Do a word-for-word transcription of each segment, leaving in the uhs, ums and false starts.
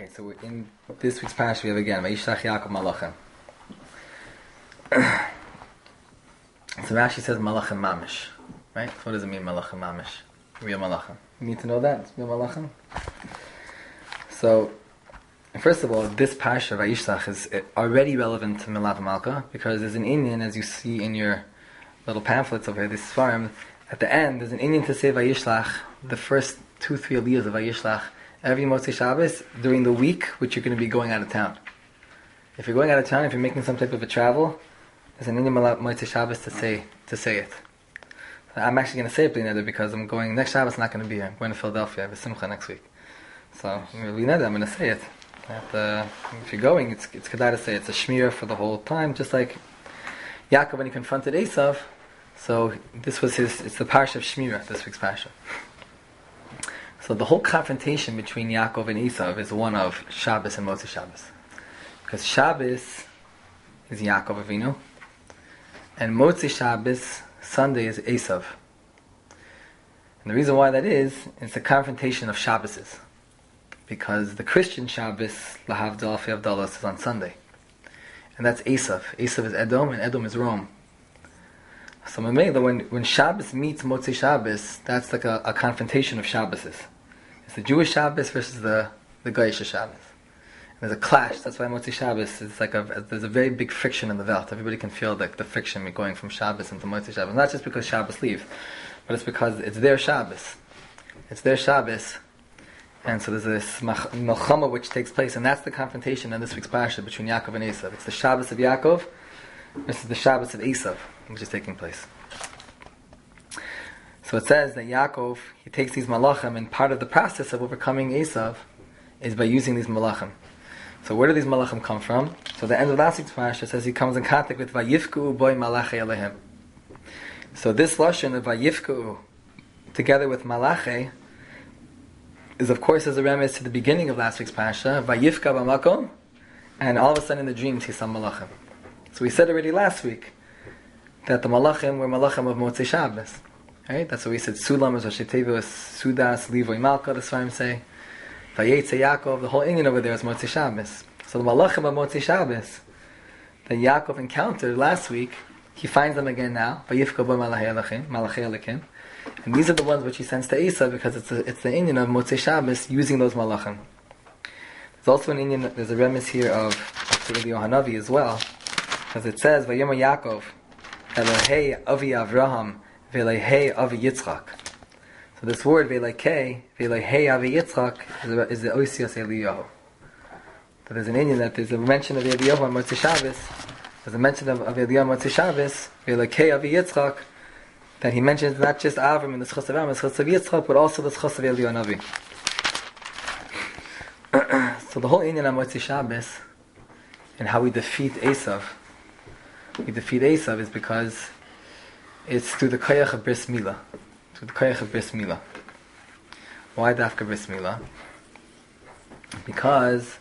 Okay, so in this week's parasha we have again Vayishlach Yaakov Malachim. So Rashi says Malachim Mamish, right? So what does it mean Malachim Mamish? Real Malachim. You need to know that it's real Malachim. So, first of all, this parasha Vayishlach is already relevant to Milav Malka because there's an Indian, as you see in your little pamphlets over here, this farm. At the end, there's an Indian to say Vayishlach, the first two, three aliyahs of Vayishlach, every Motzei Shabbos during the week which you're going to be going out of town. If you're going out of town, if you're making some type of a travel, there's an Indian Motzei Shabbos to say to say it. I'm actually going to say it B'neder because I'm going next Shabbos. I'm not going to be here. I'm going to Philadelphia. I have a simcha next week, so B'neder I'm going to say it. That, uh, if you're going, it's it's kedai to say it. It's a shmir for the whole time, just like Yaakov when he confronted Esav. So this was his. It's the parsha of Shmira, this week's parsha. So the whole confrontation between Yaakov and Esav is one of Shabbos and Motzei Shabbos, because Shabbos is Yaakov Avinu, and Motzei Shabbos Sunday is Esav. And the reason why that is, it's a confrontation of Shabboses, because the Christian Shabbos Lahavdal Alfei Avdalos is on Sunday, and that's Esav. Esav is Edom, and Edom is Rome. So when when Shabbos meets Motzei Shabbos, that's like a, a confrontation of Shabboses. It's the Jewish Shabbos versus the the Goyish Shabbos. And there's a clash. That's why Motzei Shabbos is like a there's a very big friction in the Welt. Everybody can feel like the friction going from Shabbos into Motzei Shabbos. Not just because Shabbos leave, but it's because it's their Shabbos. It's their Shabbos, and so there's this Melchama which takes place, and that's the confrontation in this week's parasha between Yaakov and Esav. It's the Shabbos of Yaakov versus the Shabbos of Esav, which is taking place. So it says that Yaakov, he takes these malachim, and part of the process of overcoming Esav is by using these malachim. So where do these malachim come from? So the end of last week's parasha says he comes in contact with Vayifku boy malachei alehim. So this lashon of Vayifku together with malachei is of course as a remez to the beginning of last week's parasha, Vayifka b'makom, and all of a sudden in the dreams he saw malachim. So we said already last week that the malachim were malachim of Motzei Shabbos. Right? That's what we said. Sulam is Rashi Tevos, Sudas, Livoy Malka, that's why I'm saying. Vayetze Yaakov, the whole Indian over there is Motzei Shabbos. So the malachim of Motzei Shabbos that Yaakov encountered last week, he finds them again now. Vayifka bo malachei alekim. And these are the ones which he sends to Esav because it's, a, it's the Indian of Motzei Shabbos using those malachim. There's also an Indian, there's a remiss here of, of Eliyahu Hanavi as well. Because it says, Vayoma Yaakov, Elohei Avi Avraham, Ve'elehei Avi Yitzchak. So this word, Ve'elehei, Ve'elehei Avi Yitzchak, is the Oisios Eliyahu. So there's an Indian that there's a mention of Eliyahu on Motzei Shabbos, there's a mention of, of Eliyahu on Motzei Shabbos, Ve'elehei Avi Yitzchak, that he mentions not just Avram and the Schos of Avram, the Schos of Yitzchak, but also the Schos of Eliyahu Navi. So the whole Indian on Motzei Shabbos, and how we defeat Esav, we defeat Esav is because it's through the koyach of bris milah. Through the koyach of bris milah. Why dafka bris milah? Because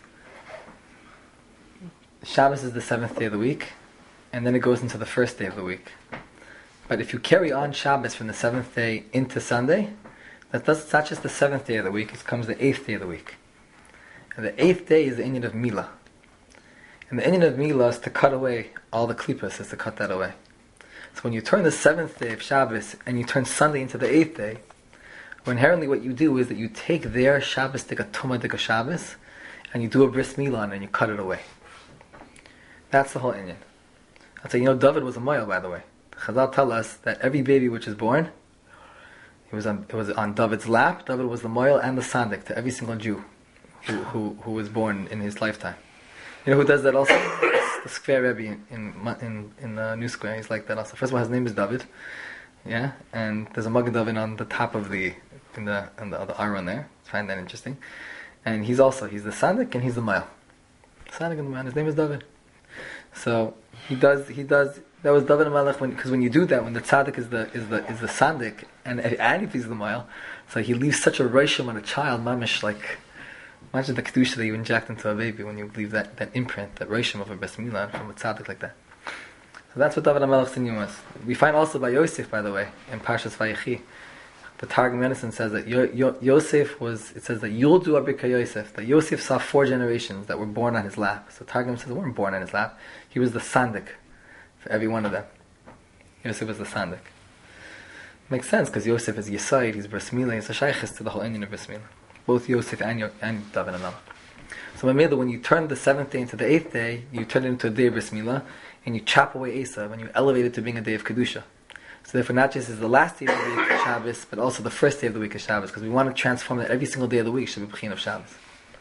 Shabbos is the seventh day of the week, and then it goes into the first day of the week. But if you carry on Shabbos from the seventh day into Sunday, that does, it's not just the seventh day of the week, it becomes the eighth day of the week. And the eighth day is the Inyan of Milah. And the Inyan of Milah is to cut away all the klippas, is to cut that away. So when you turn the seventh day of Shabbos and you turn Sunday into the eighth day, well, inherently what you do is that you take their Shabbos, take a Tumah, take a Shabbos, and you do a bris milah and you cut it away. That's the whole Inyan. That's why, you know, David was a moil, by the way. The Chazal tell us that every baby which is born, it was on, it was on David's lap. David was the moil and the sandik to every single Jew who, who, who was born in his lifetime. You know who does that also? It's the Square Rebbe in in in, in the New Square. He's like that also. First of all, his name is David, yeah, and there's a Magen David on the top of the in the in the, the Aron there. I find that interesting. And he's also he's the Sadik and he's the Mile. Sadik and the Mile. His name is David. So he does he does that was David and Malach when because when you do that when the Tzaddik is the is the is the Sadik and and if he's the Mile, so he leaves such a reishim on a child, mamish like. Imagine the kedusha that you inject into a baby when you leave that, that imprint, that reishim of a bris milah from a tzaddik like that. So that's what David HaMelech Sinyan was. We find also by Yosef, by the way, in Parshas Vayechi. the Targum Yonason says that Yo- Yo- Yosef was, it says that Yuldu Abika Yosef, that Yosef saw four generations that were born on his lap. So Targum says they weren't born on his lap. He was the Sandik for every one of them. Yosef was the Sandik. Makes sense, because Yosef is Yesod, he's Bris Milah, he's a Shaykhis to the whole Indian of Bris Milah. Both Yosef and, Yo- and David and Noah. So Mamela, when you turn the seventh day into the eighth day, you turn it into a day of Bris Milah, and you chop away Esav, and you elevate it to being a day of Kedusha. So therefore, not just is the last day of the week of Shabbos, but also the first day of the week of Shabbos, because we want to transform that every single day of the week should be B'chin of Shabbos.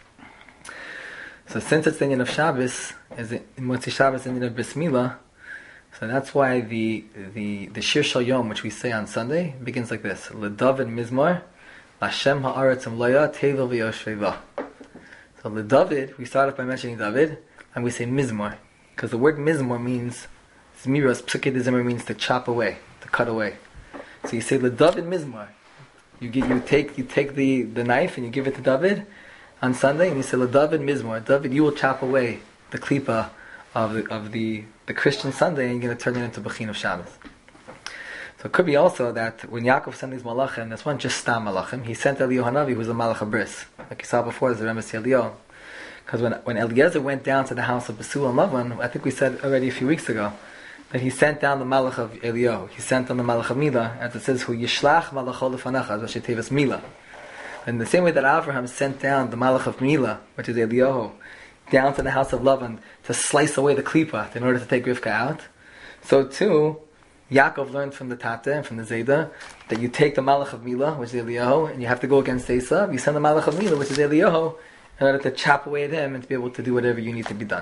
So since it's the Indian of Shabbos, is in Motzi Shabbos, Indian of Bris Milah, so that's why the the the Shir Shal Yom, which we say on Sunday, begins like this: LeDavid Mizmor, Lashem Haaretz Mloya Tevel V'Yoshvei. So LeDavid, we start off by mentioning David, and we say Mizmor, because the word Mizmor means Zmiros Psuke de Zimmer means to chop away, to cut away. So you say LeDavid Mizmor. You get you take you take the, the knife and you give it to David on Sunday, and you say LeDavid Mizmor. David, you will chop away the klipa of the of the the Christian Sunday, and you're going to turn it into B'chin of Shabbos. So it could be also that when Yaakov sent these malachim, this one just stam malachim, he sent Eliyahu Hanavi, who was a malach of bris, like you saw before, as the Remes Eliyahu. Because when when Eliezer went down to the house of Besul and Lavan, I think we said already a few weeks ago, that he sent down the malach of Eliyahu. He sent down the malach of Milah, as it says, "Hu yishlach malachol lefanecha," as Vashetevas Milah. In the same way that Abraham sent down the malach of Milah, which is Eliyahu, down to the house of Lavan to slice away the klipa in order to take Rivka out, so too Yaakov learned from the Tata and from the Zayda that you take the malach of Milah, which is Eliyahu, and you have to go against Esav. You send the malach of Milah, which is Eliyahu, in order to chop away at him and to be able to do whatever you need to be done.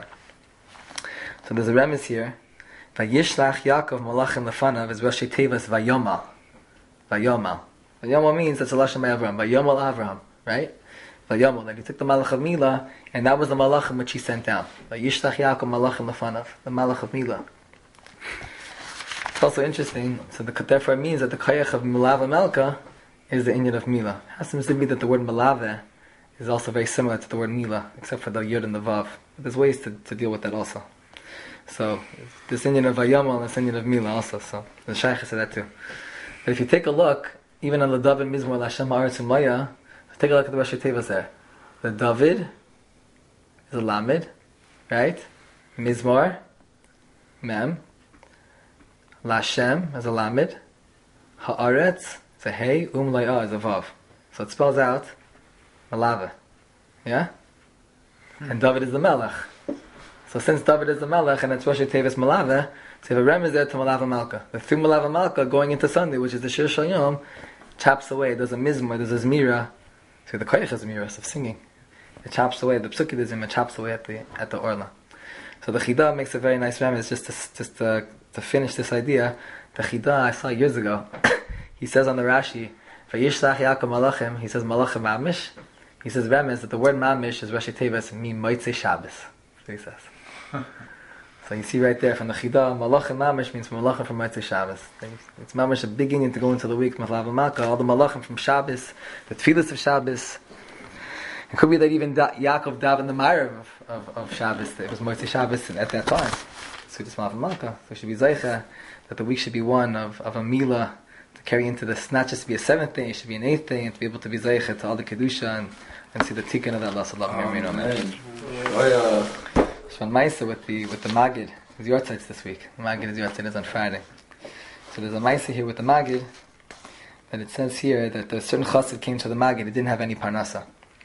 So there's a remes here. Vayishlach Yaakov malachim lefanav is Rashi Tevas Vayomal. Vayomal. Vayomal means that's a lashon by Avraham. Vayomal Avraham, right? Vayomal. That he took the malach of Milah, and that was the malachim which he sent down. Vayishlach Yaakov malachim lefanav, the malach of Milah. It's also interesting. So the Ketefra means that the Kayach of Milava Melka is the Indian of Milah. It happens to be that the word Milava is also very similar to the word Milah, except for the Yud and the Vav. But there's ways to, to deal with that also. So this Indian of Vayomal and this Indian of Milah also. So the Shaykh said that too. But if you take a look, even on the David Mizmor Lashem Haaretz Mloya, take a look at the Rashi Tevas there. The David is a Lamed, right? Mizmor, Mem. Lashem is a Lamed, Haaretz is a Hey, Umlaya is a Vav. So it spells out Malava. Yeah? Hmm. And David is the Melech. So since David is the Melech and it's Rosh Tevis Malava, so you have a remez there to Malava Malka. The through Malava Malka going into Sunday, which is the Shir Shal Yom, chops away. There's a Mizmor, there's a Zmira. So the Koyach is Zmira of singing. It chops away, the Psukidism, it chops away at the at the Orla. So the Chida makes a very nice remez just to, just to, to finish this idea. The Chida I saw years ago, he says on the Rashi, Vayishlach Yaakov Malachim, he says Malachim Mamish. He says remez that the word Mamish is Rashi Tevis, mi Motzei Shabbos. That's what he says. So you see right there from the Chida, Malachim Mamish means Malachim from Motzei Shabbos. It's Mamish a beginning to go into the week, Malava Malka, all the Malachim from Shabbos, the Tfilas of Shabbos. It could be that even da- Yaakov davened the Ma'ariv of, of, of Shabbos, it was Motzei Shabbos at that time. So it's Malava Malka. So it should be Zeicha, that the week should be one of, of a Milah, to carry into this, not just to be a seventh day, it should be an eighth day, and to be able to be Zeicha to all the Kedusha, and, and see the Tikkun of that Allah Sallallahu Amen. Amen. So on Maisa with the with the Magid, it's your sites this week. The Magid is your sites on Friday. So there's a Maisa here with the Magid, that it says here that a certain chassid came to the Magid, it didn't have any parnasa.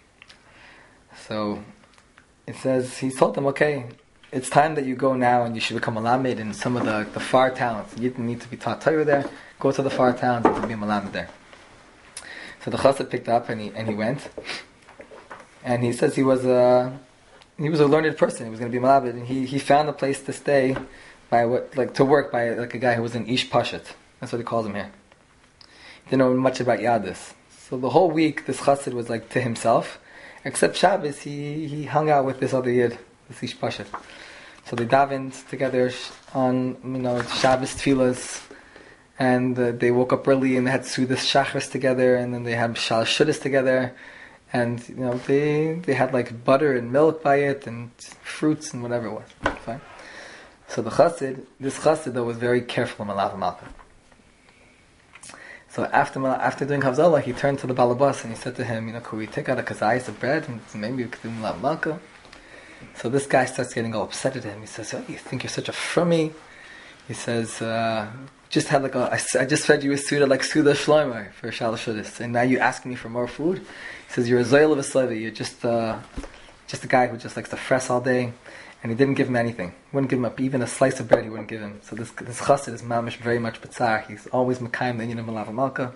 So it says, he told them, okay, it's time that you go now and you should become a lamed in some of the, the far towns. You didn't need to be taught Torah there. Go to the far towns and to be a lamed there. So the chassid picked up and he and he went. And he says he was a he was a learned person. He was going to be a lamed, and he, he found a place to stay by what like to work by like a guy who was an ish pashat. That's what he calls him here. He didn't know much about Yadis. So the whole week this chassid was like to himself. Except Shabbos, he, he hung out with this other yid, this ish pashat. So they davened together on, you know, Shabbos tefillas, and uh, they woke up early and they had Sudas Shachris together, and then they had Shal Shudas together, and you know they they had like butter and milk by it, and fruits and whatever it was. Fine. So the chassid, this chassid though was very careful in Malav Malka. So after after doing Havzalah, he turned to the Balabas and he said to him, you know, could we take out a kazayas of bread and maybe we could do Milav Malka? So this guy starts getting all upset at him. He says, oh, you think you're such a frummy? He says, uh, just had like a, I, I just fed you a Suda like Suda Shloimer for Shalosh Shudas, and now you asking me for more food? He says, you're a Zoyel of a Slavi, you're just, uh, just a guy who just likes to fress all day. And he didn't give him anything. He wouldn't give him up, even a slice of bread he wouldn't give him. So this this chassid is mamish very much b'tzar. He's always mekayim the inyan of Milav Malka.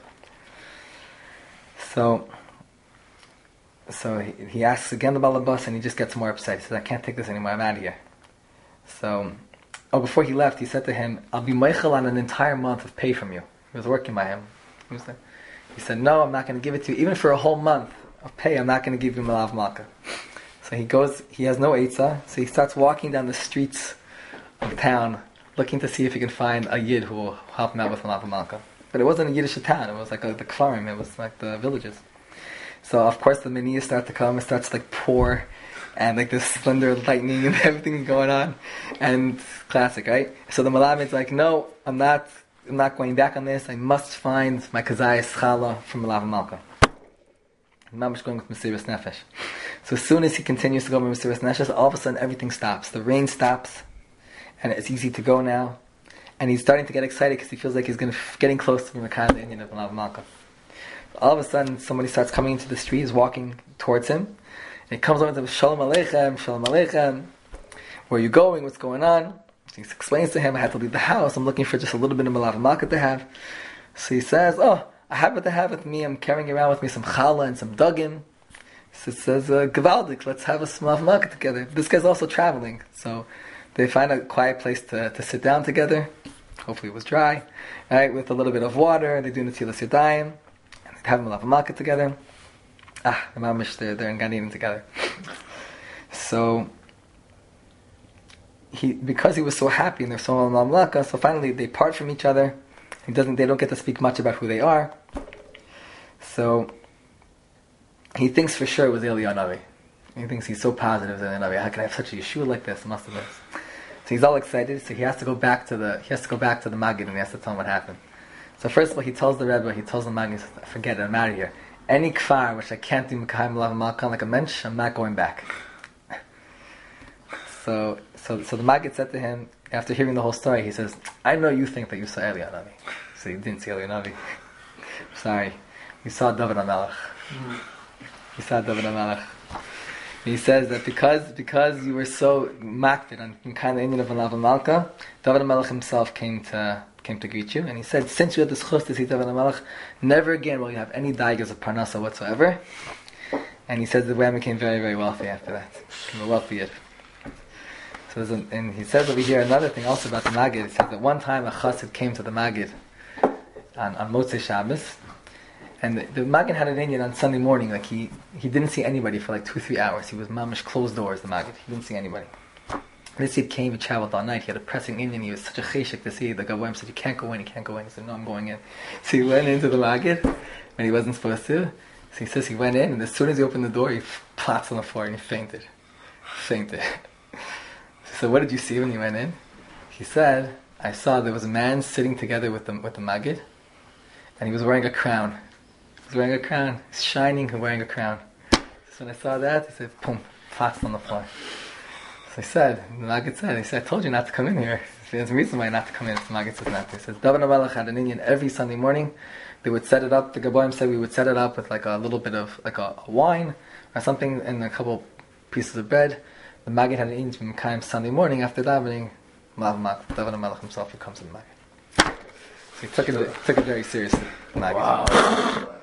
So, so he, he asks again the balabas, and he just gets more upset. He says, I can't take this anymore, I'm out of here. So, oh, before he left, he said to him, I'll be meichel on an entire month of pay from you. He was working by him. He, was there. He said, no, I'm not going to give it to you. Even for a whole month of pay, I'm not going to give you Milav Malka. So he goes, he has no eitzah, so he starts walking down the streets of town, looking to see if he can find a yid who will help him out with Milav Malka. But it wasn't a Yiddish town, it was like a, the kfarim, it was like the villages. So of course the meniyas start to come, it starts to like pour, and like this thunder, lightning, and everything going on, and classic, right? So the Malamid's like, no, I'm not, I'm not going back on this, I must find my kazayas challah from Milav Malka. Mamash going with Mesiras Nefesh. So as soon as he continues to go with Mesiras Nefesh, all of a sudden everything stops. The rain stops, and it's easy to go now. And he's starting to get excited because he feels like he's going to f- getting close to the Mekayim the Indian of Milav Malka. All of a sudden, somebody starts coming into the street, is walking towards him, and he comes over to him, Shalom Aleichem, Shalom Aleichem. Where are you going? What's going on? So he explains to him, I had to leave the house. I'm looking for just a little bit of Milav Malka to have. So he says, oh, I have it to have with me. I'm carrying around with me some challah and some dugim. So it says, uh, Gevaldik, let's have a Milav Malka together. This guy's also traveling. So they find a quiet place to, to sit down together. Hopefully it was dry. Right, with a little bit of water. They do Netilas Yadayim. And they have Milav Malka together. Ah, the mamish, they're, they're in Gan Eden together. So, he because he was so happy and they're so Milav Malka, so finally they part from each other. He doesn't. They don't get to speak much about who they are. So he thinks for sure it was Eliyahu Navi. He thinks he's so positive that Navi. How can I have such a yeshua like this? Must have been. So he's all excited. So he has to go back to the. He has to go back to the Maggid and he has to tell him what happened. So first of all, he tells the Rebbe. He tells the Maggid, "Forget it. I'm out of here. Any kfar which I can't do Mekayim Milav Malka like a mensch, I'm not going back." so so so the Maggid said to him, after hearing the whole story, he says, I know you think that you saw Eliyahu Navi. So you didn't see Eliyahu Navi. Sorry. You saw David HaMelech. Mm-hmm. You saw David HaMelech. He says that because because you were so makted on kind of Indian of Milav Malka, David HaMelech himself came to came to greet you, and he said, since you had this chus to see David HaMelech, never again will you have any daigas of parnasa whatsoever. And he says the Ram became very, very wealthy after that. Became a wealthy yid. So an, and he says over here another thing also about the Maggid. He said that one time a chassid came to the Maggid on, on Motzei Shabbos, and the, the Maggid had an Indian on Sunday morning. Like he, he didn't see anybody for like two, three hours. He was mamish closed doors. The Maggid, he didn't see anybody. This Yid came, he traveled all night. He had a pressing Indian. He was such a cheshik to see. The Gavoim said, "You can't go in. You can't go in." He said, "No, I'm going in." So he went into the Maggid when he wasn't supposed to. So he says he went in, and as soon as he opened the door, he plopped on the floor and he fainted. Fainted. So what did you see when you went in? He said, I saw there was a man sitting together with the with the Maggid, and he was wearing a crown. He was wearing a crown. He's shining and wearing a crown. So when I saw that, he said, "Pum," plopped on the floor. So he said, the Maggid said, he said, I told you not to come in here. There's a reason why not to come in. The Maggid says not to. He says, David HaMelech had an Indian every Sunday morning. They would set it up. The Gaboim said we would set it up with like a little bit of like a, a wine or something and a couple pieces of bread. The Maggid had an Indian from Mekayim Sunday morning after davening. David HaMelech himself would come to the Maggid. So he took it, took it very seriously. The Maggid. Wow.